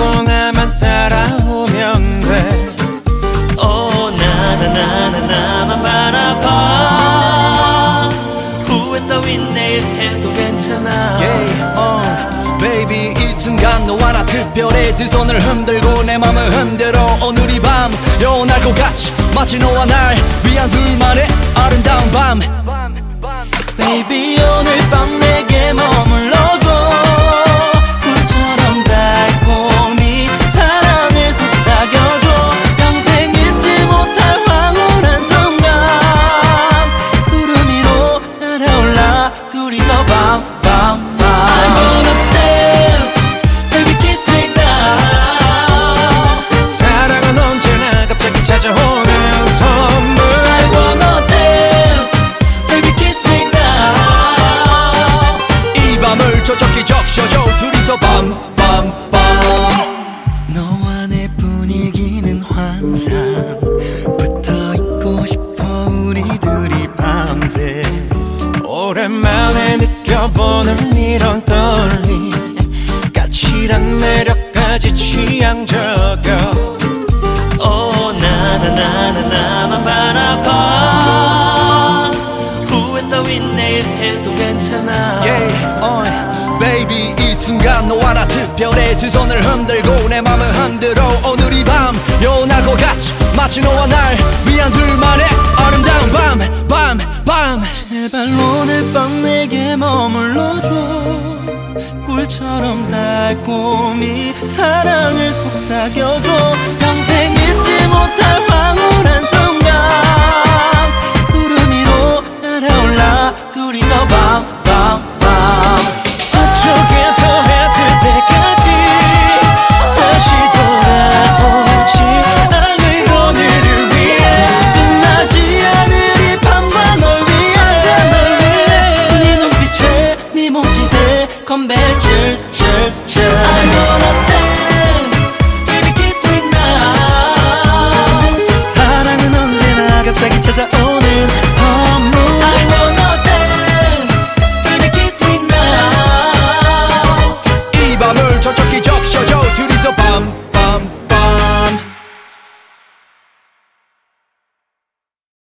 동안만 따라오면 돼. 나만 바라봐. 후회 따윈 내일 해도 괜찮아. Baby 이 순간 너와 나 특별해. 두 손을 흔들고 내 맘을 흔들어. 오늘 이 밤 영원할 것 같이 마치 너와 날 위한 둘만의 아름다운 밤. Baby 오늘 밤 내게 머물러줘. 꿀처럼 달콤히 사랑을 속삭여줘. 평생 잊지 못할 황홀한 순간. 구름 위로 날아올라 둘이서 밤밤밤. I wanna dance, baby kiss me now. 사랑은 언제나 갑자기 찾아오는 선물. I wanna dance, baby kiss me now. 이 밤을 촉촉히 적셔줘. 둘이서 밤밤밤. 너와 내 분위기는 환상. 붙어있고 싶어 우리 둘이 밤새. 오랜만에 느껴보는 이런 떨림. 까칠한 매력까지 취향 저격. 나만 바라봐. 후회 따윈 내일 해도 괜찮아. Baby 이 순간 너와 나 특별해. 두 손을 흔들고 내 맘을 흔들어. 오늘 이 밤 영원할 것 같이 마치 너와 날 위한 둘만의 아름다운 밤. 제발 오늘 밤 내게 머물러줘. 꿀처럼 달콤히 사랑을 속삭여줘. 평생 잊지 못할 황홀한 순간. 구름 위로 날아올라 둘이서 밤